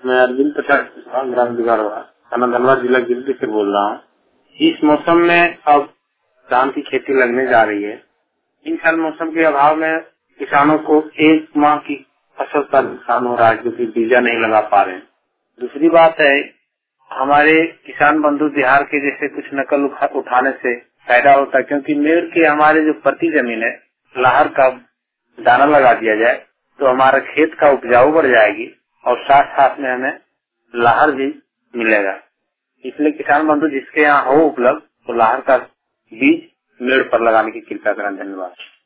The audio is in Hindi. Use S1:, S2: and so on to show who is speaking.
S1: मैं अरविंद प्रसाद ग्राम बिगाड़वा थाना धनबाद जिला गिरडी से बोल रहा हूँ। इस मौसम में अब धान की खेती लगने जा रही है। इन साल मौसम के अभाव में किसानों को एक माह की फसल का नुकसान हो रहा है क्योंकि बीजा नहीं लगा पा रहे हैं। दूसरी बात है, हमारे किसान बंधु बिहार के जैसे कुछ नकल उठाने से फायदा होता है, क्योंकि मेड़ के हमारे जो प्रति जमीन है लाहर का दाना लगा दिया जाए तो हमारा खेत का उपजाऊ बढ़ जाएगी और साथ साथ में हमें लाहर भी मिलेगा। इसलिए किसान बंधु जिसके यहाँ हो उपलब्ध तो लाहर का बीज मेड़ पर लगाने की कृपया करें। धन्यवाद।